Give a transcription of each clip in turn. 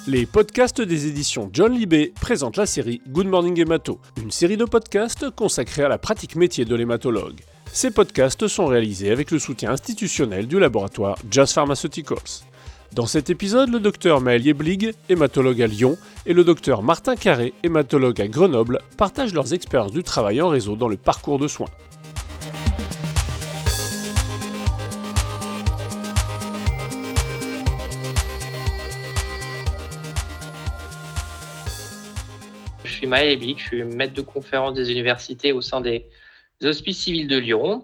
Les podcasts des éditions John Libé présentent la série Good Morning Hémato, une série de podcasts consacrée à la pratique métier de l'hématologue. Ces podcasts sont réalisés avec le soutien institutionnel du laboratoire Jazz Pharmaceuticals. Dans cet épisode, le docteur Maël Yeblig, hématologue à Lyon, et le docteur Martin Carré, hématologue à Grenoble, partagent leurs expériences du travail en réseau dans le parcours de soins. Je suis Maël Yeblig, je suis maître de conférence des universités au sein des Hospices civils de Lyon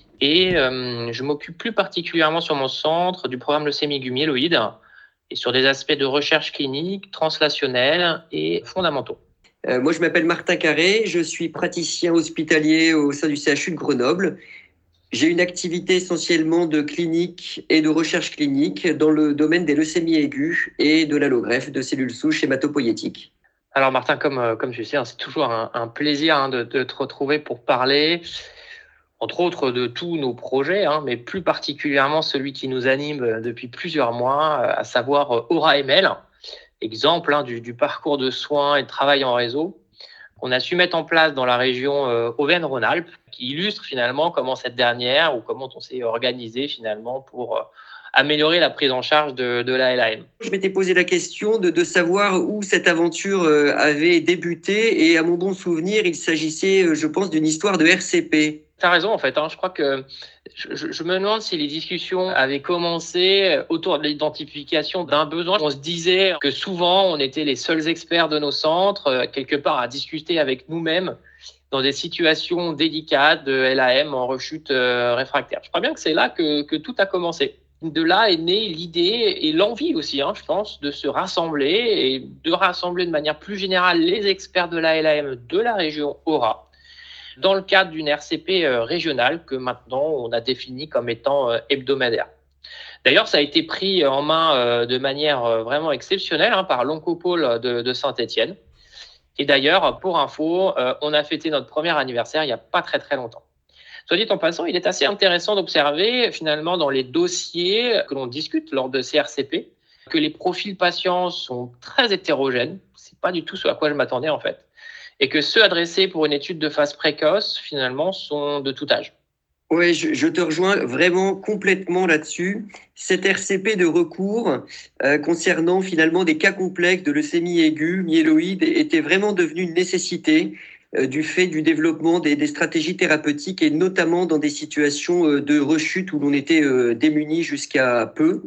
et je m'occupe plus particulièrement sur mon centre du programme leucémie aiguë myéloïde et sur des aspects de recherche clinique, translationnelle et fondamentaux. Moi, je m'appelle Martin Carré, je suis praticien hospitalier au sein du CHU de Grenoble. J'ai une activité essentiellement de clinique et de recherche clinique dans le domaine des leucémies aiguës et de l'allogreffe de cellules souches hématopoïétiques. Alors Martin, comme tu sais, c'est toujours un plaisir de te retrouver pour parler, entre autres, de tous nos projets, mais plus particulièrement celui qui nous anime depuis plusieurs mois, à savoir Aura-ML, exemple du parcours de soins et de travail en réseau qu'on a su mettre en place dans la région Auvergne-Rhône-Alpes, qui illustre finalement comment cette dernière ou comment on s'est organisé finalement pour améliorer la prise en charge de la LAM. Je m'étais posé la question de savoir où cette aventure avait débuté et à mon bon souvenir, il s'agissait, je pense, d'une histoire de RCP. Tu as raison en fait, je crois que je me demande si les discussions avaient commencé autour de l'identification d'un besoin. On se disait que souvent on était les seuls experts de nos centres, quelque part à discuter avec nous-mêmes dans des situations délicates de LAM en rechute réfractaire. Je crois bien que c'est là que tout a commencé. De là est née l'idée et l'envie aussi, je pense, de se rassembler et de rassembler de manière plus générale les experts de la LAM de la région Aura dans le cadre d'une RCP régionale que maintenant on a définie comme étant hebdomadaire. D'ailleurs, ça a été pris en main de manière vraiment exceptionnelle par l'Oncopôle de Saint-Étienne. Et d'ailleurs, pour info, on a fêté notre premier anniversaire il n'y a pas très très longtemps. Soit dit en passant, il est assez intéressant d'observer finalement dans les dossiers que l'on discute lors de ces RCP que les profils patients sont très hétérogènes. C'est pas du tout ce à quoi je m'attendais en fait. Et que ceux adressés pour une étude de phase précoce, finalement, sont de tout âge. Oui, je te rejoins vraiment complètement là-dessus. Cette RCP de recours concernant finalement des cas complexes de leucémie aiguë myéloïde était vraiment devenue une nécessité du fait du développement des stratégies thérapeutiques et notamment dans des situations de rechute où l'on était démunis jusqu'à peu.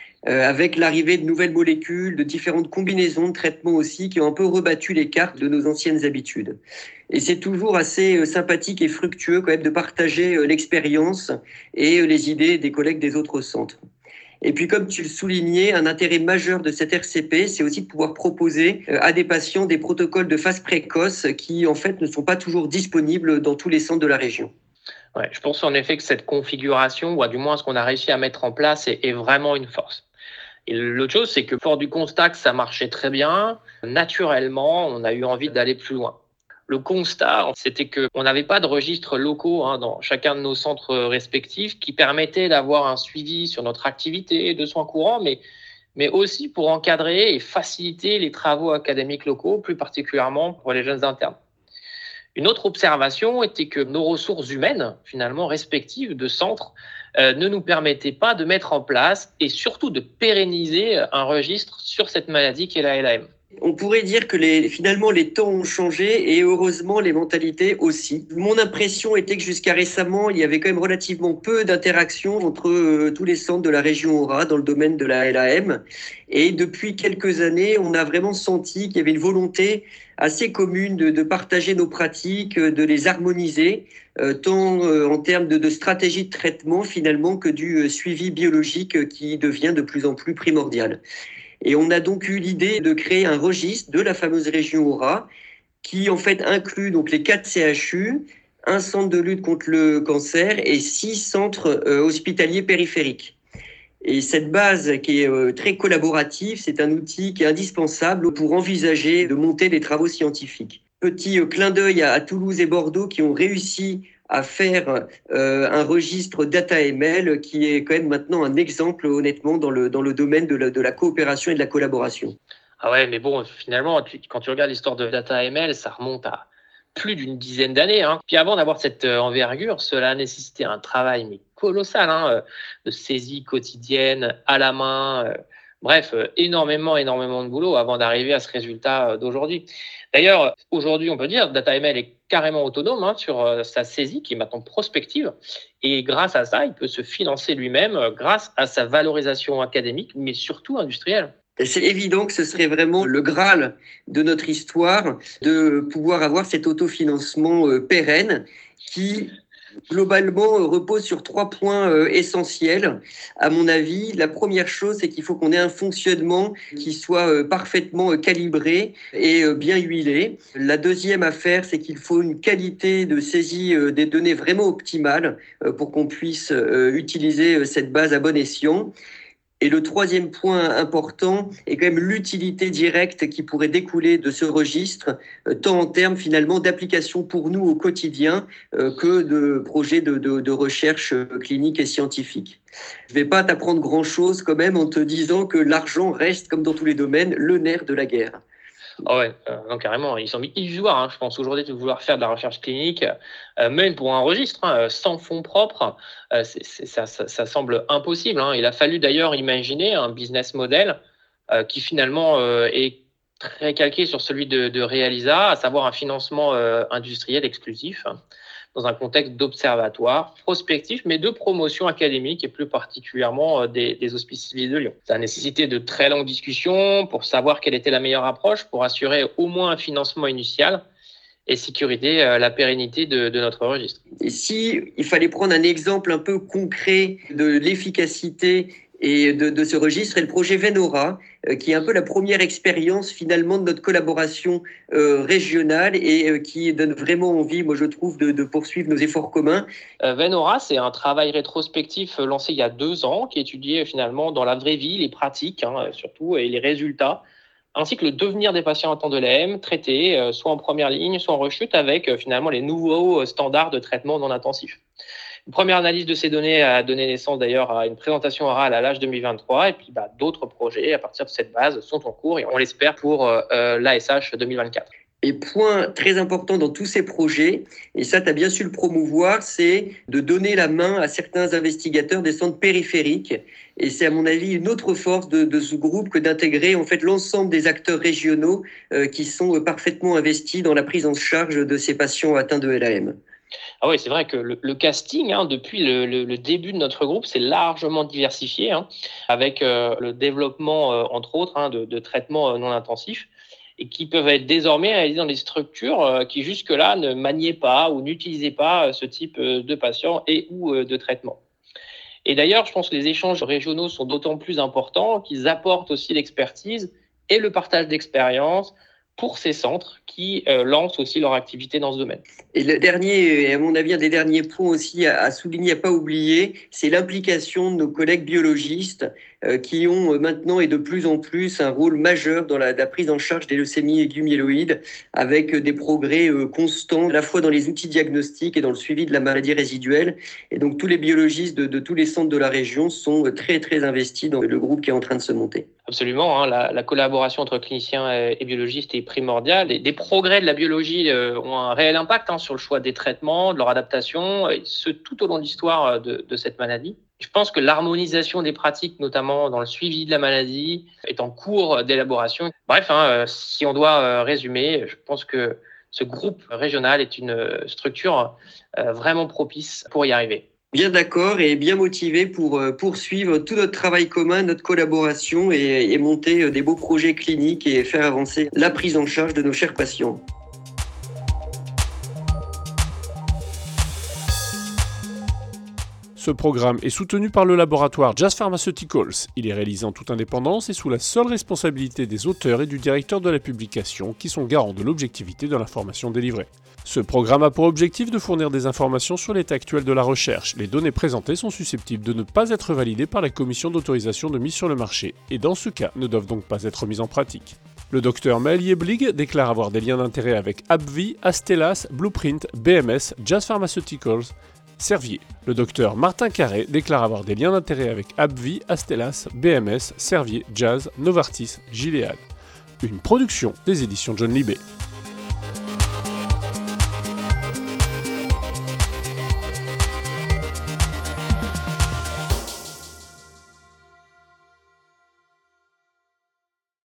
Avec l'arrivée de nouvelles molécules, de différentes combinaisons de traitements aussi qui ont un peu rebattu les cartes de nos anciennes habitudes. Et c'est toujours assez sympathique et fructueux quand même de partager l'expérience et les idées des collègues des autres centres. Et puis comme tu le soulignais, un intérêt majeur de cette RCP, c'est aussi de pouvoir proposer à des patients des protocoles de phase précoce qui en fait ne sont pas toujours disponibles dans tous les centres de la région. Ouais, je pense en effet que cette configuration, ou à du moins ce qu'on a réussi à mettre en place, est vraiment une force. Et l'autre chose, c'est que fort du constat que ça marchait très bien, naturellement, on a eu envie d'aller plus loin. Le constat, c'était qu'on n'avait pas de registres locaux dans chacun de nos centres respectifs qui permettaient d'avoir un suivi sur notre activité de soins courants, mais aussi pour encadrer et faciliter les travaux académiques locaux, plus particulièrement pour les jeunes internes. Une autre observation était que nos ressources humaines, finalement respectives de centres, ne nous permettaient pas de mettre en place et surtout de pérenniser un registre sur cette maladie qu'est la LAM. On pourrait dire que finalement les temps ont changé et heureusement les mentalités aussi. Mon impression était que jusqu'à récemment, il y avait quand même relativement peu d'interactions entre tous les centres de la région Aura dans le domaine de la LAM. Et depuis quelques années, on a vraiment senti qu'il y avait une volonté assez commune de partager nos pratiques, de les harmoniser, tant en termes de stratégie de traitement finalement que du suivi biologique qui devient de plus en plus primordial. Et on a donc eu l'idée de créer un registre de la fameuse région Aura qui en fait inclut donc les 4 CHU, un centre de lutte contre le cancer et 6 centres hospitaliers périphériques. Et cette base qui est très collaborative, c'est un outil qui est indispensable pour envisager de monter des travaux scientifiques. Petit clin d'œil à Toulouse et Bordeaux qui ont réussi à faire un registre DataML qui est quand même maintenant un exemple honnêtement dans le domaine de la coopération et de la collaboration. Ah ouais, mais bon, finalement, quand tu regardes l'histoire de DataML, ça remonte à plus d'une dizaine d'années, hein. Puis avant d'avoir cette envergure, cela a nécessité un travail mais colossal, hein, de saisie quotidienne à la main. Bref, énormément de boulot avant d'arriver à ce résultat d'aujourd'hui. D'ailleurs, aujourd'hui, on peut dire que DataML est carrément autonome, hein, sur sa saisie qui est maintenant prospective. Et grâce à ça, il peut se financer lui-même grâce à sa valorisation académique, mais surtout industrielle. C'est évident que ce serait vraiment le Graal de notre histoire de pouvoir avoir cet autofinancement pérenne qui, globalement, repose sur 3 points essentiels. À mon avis, la première chose, c'est qu'il faut qu'on ait un fonctionnement qui soit parfaitement calibré et bien huilé. La deuxième affaire, c'est qu'il faut une qualité de saisie des données vraiment optimale pour qu'on puisse utiliser cette base à bon escient. Et le troisième point important est quand même l'utilité directe qui pourrait découler de ce registre, tant en termes finalement d'application pour nous au quotidien que de projets de recherche clinique et scientifique. Je ne vais pas t'apprendre grand-chose quand même en te disant que l'argent reste, comme dans tous les domaines, le nerf de la guerre. Ah ouais, non, carrément. Ils sont illusoires, hein, je pense, aujourd'hui, de vouloir faire de la recherche clinique, même pour un registre, hein, sans fonds propres, ça semble impossible, hein. Il a fallu d'ailleurs imaginer un business model qui finalement est très calqué sur celui de Realiza, à savoir un financement industriel exclusif, hein, dans un contexte d'observatoire prospectif, mais de promotion académique et plus particulièrement des hospices civils de Lyon. Ça a nécessité de très longues discussions pour savoir quelle était la meilleure approche pour assurer au moins un financement initial et sécuriser la pérennité de notre registre. Et si il fallait prendre un exemple un peu concret de l'efficacité et de ce registre, c'est le projet Venora, qui est un peu la première expérience finalement de notre collaboration régionale et qui donne vraiment envie, moi je trouve, de poursuivre nos efforts communs. Venora, c'est un travail rétrospectif lancé il y a 2 ans, qui étudiait finalement dans la vraie vie les pratiques, hein, surtout, et les résultats, ainsi que le devenir des patients atteints de l'AM, traités soit en première ligne, soit en rechute, avec finalement les nouveaux standards de traitement non intensif. Une première analyse de ces données a donné naissance d'ailleurs à une présentation orale à l'âge 2023, et puis d'autres projets à partir de cette base sont en cours, et on l'espère pour l'ASH 2024. Et point très important dans tous ces projets, et ça tu as bien su le promouvoir, c'est de donner la main à certains investigateurs des centres périphériques. Et c'est à mon avis une autre force de ce groupe que d'intégrer en fait l'ensemble des acteurs régionaux qui sont parfaitement investis dans la prise en charge de ces patients atteints de LAM. Ah oui, c'est vrai que le casting, hein, depuis le début de notre groupe, c'est largement diversifié, hein, avec le développement, entre autres, hein, de traitements non intensifs, et qui peuvent être désormais réalisés dans des structures qui jusque-là ne maniaient pas ou n'utilisaient pas ce type de patients et ou de traitements. Et d'ailleurs, je pense que les échanges régionaux sont d'autant plus importants qu'ils apportent aussi l'expertise et le partage d'expériences pour ces centres qui lancent aussi leur activité dans ce domaine. Et le dernier, à mon avis, un des derniers points aussi à souligner, à pas oublier, c'est l'implication de nos collègues biologistes qui ont maintenant et de plus en plus un rôle majeur dans la prise en charge des leucémies aiguës myéloïdes, avec des progrès constants, à la fois dans les outils diagnostiques et dans le suivi de la maladie résiduelle. Et donc tous les biologistes de tous les centres de la région sont très très investis dans le groupe qui est en train de se monter. Absolument, hein, la collaboration entre cliniciens et biologistes est primordiale. Des progrès de la biologie ont un réel impact, hein, sur le choix des traitements, de leur adaptation, et ce tout au long de l'histoire de cette maladie. Je pense que l'harmonisation des pratiques, notamment dans le suivi de la maladie, est en cours d'élaboration. Bref, hein, si on doit résumer, je pense que ce groupe régional est une structure vraiment propice pour y arriver. Bien d'accord et bien motivé pour poursuivre tout notre travail commun, notre collaboration et monter des beaux projets cliniques et faire avancer la prise en charge de nos chers patients. Ce programme est soutenu par le laboratoire Jazz Pharmaceuticals. Il est réalisé en toute indépendance et sous la seule responsabilité des auteurs et du directeur de la publication qui sont garants de l'objectivité de l'information délivrée. Ce programme a pour objectif de fournir des informations sur l'état actuel de la recherche. Les données présentées sont susceptibles de ne pas être validées par la commission d'autorisation de mise sur le marché et dans ce cas ne doivent donc pas être mises en pratique. Le docteur Maël Yeblig déclare avoir des liens d'intérêt avec AbbVie, Astellas, Blueprint, BMS, Jazz Pharmaceuticals, Servier. Le docteur Martin Carré déclare avoir des liens d'intérêt avec AbbVie, Astellas, BMS, Servier, Jazz, Novartis, Gilead. une production des éditions John Libé.